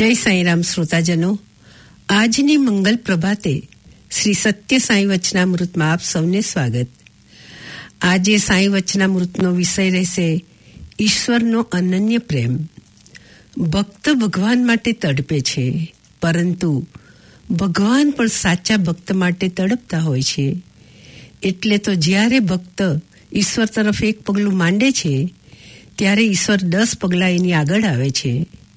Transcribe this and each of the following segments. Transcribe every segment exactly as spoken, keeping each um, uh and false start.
જય સાંઈરામ શ્રોતાજનો, આજની મંગલ પ્રભાતે શ્રી સત્ય સાંઈ વચનામૃતમાં આપ સૌને સ્વાગત. આજે સાંઈ વચનામૃતનો વિષય રહેશે ઈશ્વરનો અનન્ય પ્રેમ. ભક્ત ભગવાન માટે તડપે છે, પરંતુ ભગવાન પણ સાચા ભક્ત માટે તડપતા હોય છે. એટલે તો જ્યારે ભક્ત ઈશ્વર તરફ એક પગલું માંડે છે, ત્યારે ઈશ્વર દસ પગલાં એની આગળ આવે છે.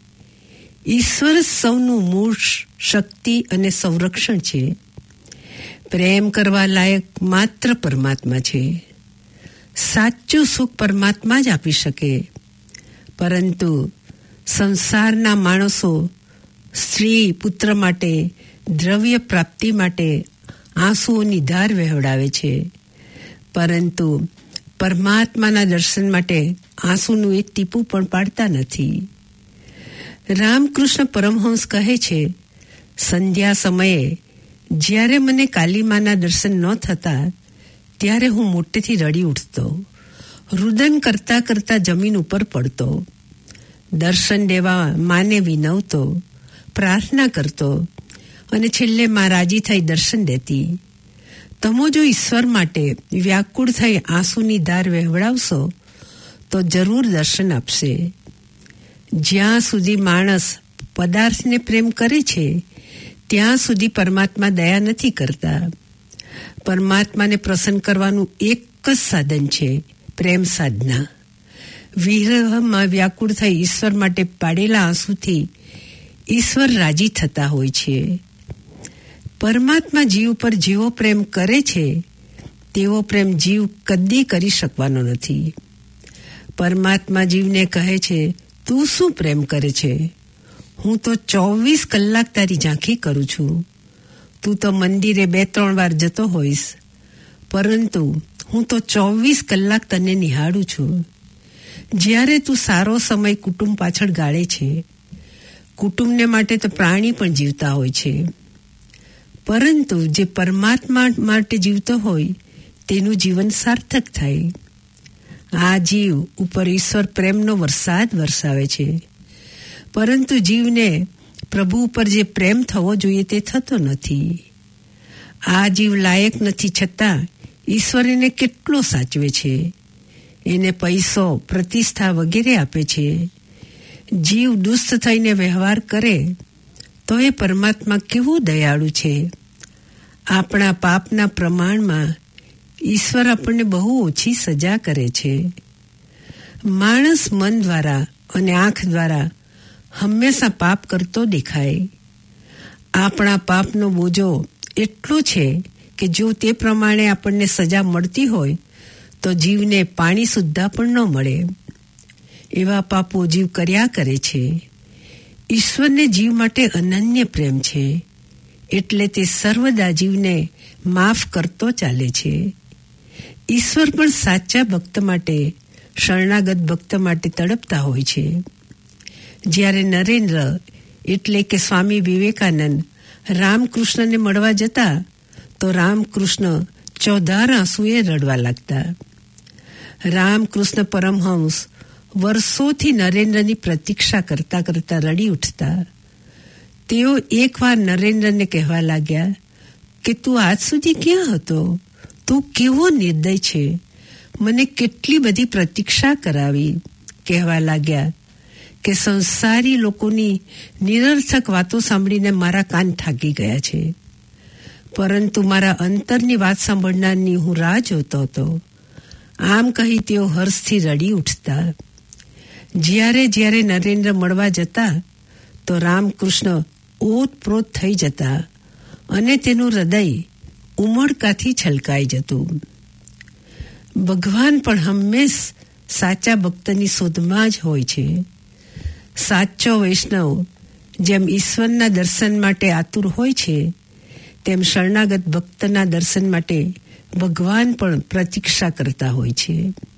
ઈશ્વર સૌનું મૂળ, શક્તિ અને સંરક્ષણ છે. પ્રેમ કરવા લાયક માત્ર પરમાત્મા છે. સાચું સુખ પરમાત્મા જ આપી શકે. પરંતુ સંસારના માણસો સ્ત્રી પુત્ર માટે, દ્રવ્ય પ્રાપ્તિ માટે આંસુઓની ધાર વહેવડાવે છે, પરંતુ પરમાત્માના દર્શન માટે આંસુનું એક ટીપું પણ પાડતા નથી. રામકૃષ્ણ પરમહંસ કહે છે, સંધ્યા સમયે જ્યારે મને કાલીમાના દર્શન ન થતા, ત્યારે હું મોટેથી રડી ઉઠતો, રુદન કરતા કરતા જમીન ઉપર પડતો, દર્શન દેવા માને વિનવતો, પ્રાર્થના કરતો અને છેલ્લે માં રાજી થઈ દર્શન દેતી. તમે જો ઈશ્વર માટે વ્યાકુળ થઈ આંસુની ધાર વહેવડાવશો તો જરૂર દર્શન આપશે. જ્યાં સુધી માણસ પદાર્થને પ્રેમ કરે છે, ત્યાં સુધી પરમાત્મા દયા નથી કરતા. પરમાત્માને પ્રસન્ન કરવાનું એક જ સાધન છે, પ્રેમ સાધના. વિરહમાં વ્યાકુળ થઈ ઈશ્વર માટે પાડેલા આંસુથી ઈશ્વર રાજી થતા હોય છે. પરમાત્મા જીવ પર જેવો પ્રેમ કરે છે, તેવો પ્રેમ જીવ કદી કરી શકવાનો નથી. પરમાત્મા જીવને કહે છે, તું શું પ્રેમ કરે છે? હું તો ચોવીસ કલાક તારી ઝાંખી કરું છું. તું તો મંદિરે બે ત્રણ વાર જતો હોઈશ, પરંતુ હું તો ચોવીસ કલાક તને નિહાળું છું. જ્યારે તું સારો સમય કુટુંબ પાછળ ગાળે છે, કુટુંબને માટે તો પ્રાણી પણ જીવતા હોય છે, પરંતુ જે પરમાત્મા માટે જીવતો હોય તેનું જીવન સાર્થક થાય. આ જીવ ઉપર ઈશ્વર પ્રેમનો વરસાદ વરસાવે છે, પરંતુ જીવને પ્રભુ ઉપર જે પ્રેમ થવો જોઈએ તે થતો નથી. આ જીવ લાયક નથી, છતાં ઈશ્વર એને કેટલો સાચવે છે, એને પૈસો, પ્રતિષ્ઠા વગેરે આપે છે. જીવ દુષ્ટ થઈને વ્યવહાર કરે તો એ પરમાત્મા કેવું દયાળુ છે. આપણા પાપના પ્રમાણમાં ઈશ્વર આપણને બહુ ઓછી સજા કરે છે. માણસ મન દ્વારા અને આંખ દ્વારા હંમેશા પાપ કરતો દેખાય. આપણા પાપનો બોજો એટલો છે કે જો તે પ્રમાણે આપણને સજા મળતી હોય તો જીવને પાણી સુદ્ધા પણ ન મળે. એવા પાપો જીવ કર્યા કરે છે. ઈશ્વરને જીવ માટે અનન્ય પ્રેમ છે, એટલે તે સર્વદા જીવને માફ કરતો ચાલે છે. ઈશ્વર પણ સાચા ભક્ત માટે, શરણાગત ભક્ત માટે તડપતા હોય છે. જ્યારે નરેન્દ્ર એટલે કે સ્વામી વિવેકાનંદ રામકૃષ્ણને મળવા જતા, તો રામકૃષ્ણ ચોધાર આંસુએ રડવા લાગતા. રામકૃષ્ણ પરમહંસ વર્ષોથી નરેન્દ્રની પ્રતીક્ષા કરતા કરતા રડી ઉઠતા. તેઓ એકવાર નરેન્દ્રને કહેવા લાગ્યા કે તું આજ સુધી ક્યાં હતો? તું કેવો નિર્દય છે, મને કેટલી બધી પ્રતીક્ષા કરાવી. કહેવા લાગ્યા કે સંસારી લોકોની નિરર્થક વાતો સાંભળીને મારા કાન થાકી ગયા છે, પરંતુ મારા અંતરની વાત સાંભળનારની હું રાહ જોતો હતો. આમ કહી તેઓ હર્ષથી રડી ઉઠતા. જ્યારે જ્યારે નરેન્દ્ર મળવા જતા તો રામકૃષ્ણ ઓતપ્રોત થઈ જતા અને તેનું હૃદય ઉમળકાથી છલકાઈ જતું. ભગવાન પણ હંમેશ સાચા ભક્તની શોધમાં જ હોય છે. સાચો વૈષ્ણવ જેમ ઈશ્વરના દર્શન માટે આતુર હોય છે, તેમ શરણાગત ભક્તના દર્શન માટે ભગવાન પણ પ્રતીક્ષા કરતા હોય છે.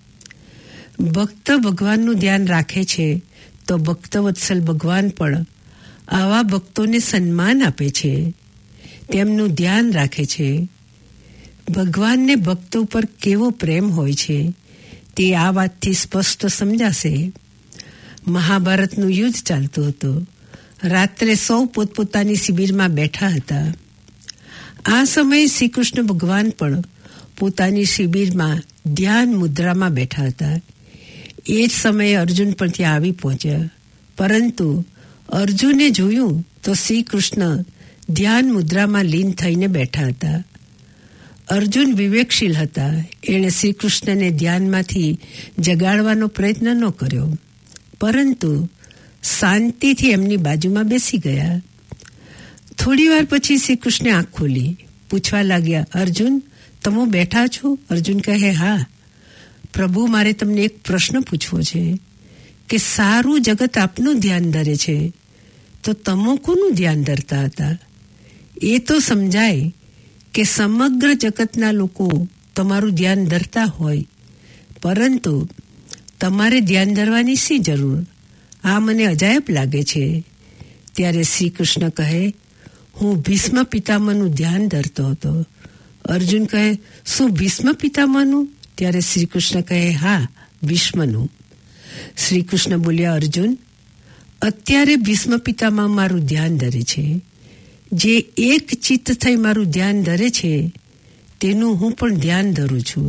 ભક્ત ભગવાનનું ધ્યાન રાખે છે તો ભક્તવત્સલ ભગવાન પણ આવા ભક્તોને સન્માન આપે છે, તેમનું ધ્યાન રાખે છે. ભગવાનને ભક્તો પર કેવો પ્રેમ હોય છે તે આ વાતથી સ્પષ્ટ સમજાશે. મહાભારતનું યુદ્ધ ચાલતું હતું રાત્રે સૌ પોતપોતાની શિબિરમાં બેઠા હતા. આ સમયે શ્રી કૃષ્ણ ભગવાન પણ પોતાની શિબિરમાં ધ્યાન મુદ્રામાં બેઠા હતા. એ જ સમયે અર્જુન પણ ત્યાં આવી પહોંચ્યા. પરંતુ અર્જુને જોયું તો શ્રી કૃષ્ણ ધ્યાન મુદ્રામાં લીન થઈને બેઠા હતા. અર્જુન વિવેકશીલ હતા. એણે શ્રી કૃષ્ણને ધ્યાનમાંથી જગાડવાનો પ્રયત્ન ન કર્યો, પરંતુ શાંતિથી એમની બાજુમાં બેસી ગયા. થોડી વાર પછી શ્રી કૃષ્ણે આંખ ખોલી, પૂછવા લાગ્યા, અર્જુન, તમે બેઠા છો? અર્જુન કહે, હા પ્રભુ, મારે તમને એક પ્રશ્ન પૂછવો છે કે સારું જગત આપનું ધ્યાન ધરે છે, તો તમે કોનું ધ્યાન ધરતા હતા? એ તો સમજાય કે સમગ્ર જગતના લોકો તમારું ધ્યાન ધરતા હોય, પરંતુ તમારે ધ્યાન ધરવાની શી જરૂર? આ મને અજાયબ લાગે છે. ત્યારે શ્રી કૃષ્ણ કહે, હું ભીષ્મ પિતામહનું ધ્યાન ધરતો હતો. અર્જુન કહે, શું ભીષ્મ પિતામહનું? ત્યારે શ્રી કૃષ્ણ કહે, હા, ભીષ્મનું. શ્રી કૃષ્ણ બોલ્યા, અર્જુન, અત્યારે ભીષ્મ પિતામહ મારું ધ્યાન ધરે છે. જે એક ચિત્ત થઈ મારું ધ્યાન ધરે છે તેનું હું પણ ધ્યાન ધરું છું.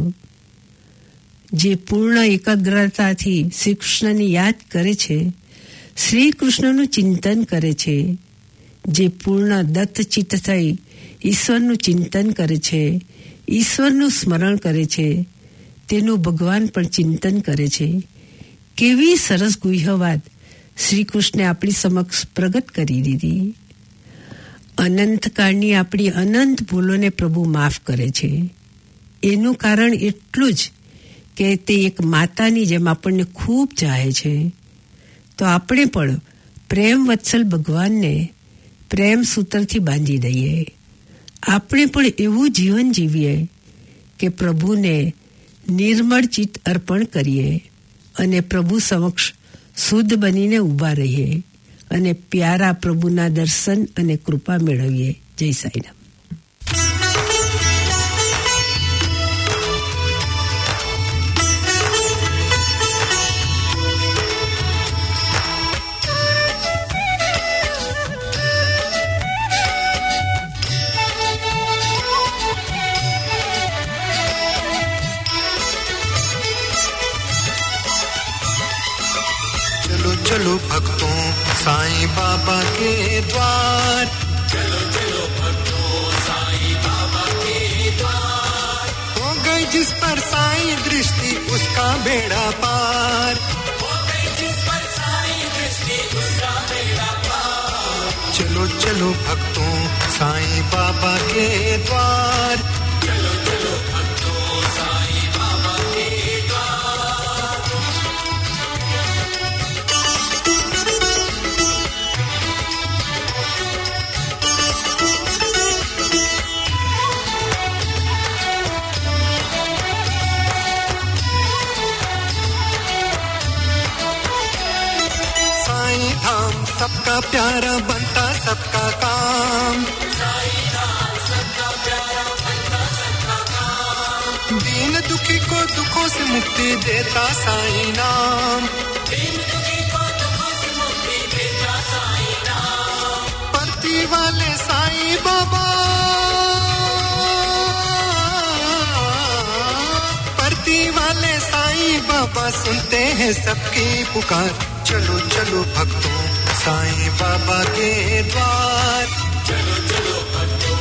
જે પૂર્ણ એકાગ્રતાથી શ્રી કૃષ્ણની યાદ કરે છે, શ્રી કૃષ્ણનું ચિંતન કરે છે, જે પૂર્ણ દત્ત ચિત્ત થઈ ઈશ્વરનું ચિંતન કરે છે, ઈશ્વરનું સ્મરણ કરે છે, તેનું ભગવાન પણ ચિંતન કરે છે. કેવી સરસ ગુહ્ય વાત શ્રી કૃષ્ણે આપણી સમક્ષ પ્રગટ કરી દીધી. અનંતકાળની આપણી અનંત ભૂલોને પ્રભુ માફ કરે છે. એનું કારણ એટલું જ કે તે એક માતાની જેમ આપણને ખૂબ ચાહે છે. તો આપણે પણ પ્રેમ વત્સલ ભગવાનને પ્રેમ સૂત્રથી બાંધી દઈએ. આપણે પણ એવું જીવન જીવીએ કે પ્રભુને નિર્મળ ચિત્ત અર્પણ કરીએ અને પ્રભુ સમક્ષ શુદ્ધ બનીને ઊભા રહીએ અને પ્યારા પ્રભુના દર્શન અને કૃપા મેળવીએ. જય સાંઈનાથ. चलो भक्तों साईं बाबा के द्वार, चलो चलो भक्तों साईं बाबा के द्वार. हो गई जिस पर साईं दृष्टि उसका बेड़ा पार, हो गई जिस पर साईं दृष्टि उसका बेड़ा पार. चलो चलो भक्तों साईं बाबा के द्वार, चलो चलो भक्तों साईं बाबा के द्वार. सबका प्यारा बनता सबका काम, साईं नाम सबका प्यारा बनता सबका काम. दीन दुखी को दुखों से मुक्ति देता साईं नाम, दीन दुखी को दुखों से मुक्ति देता साईं नाम. परती वाले साईं बाबा, परती वाले साईं बाबा सुनते हैं सबकी पुकार. चलो चलो भक्तों साईं बाबा के द्वार, चलो चलो भक्तों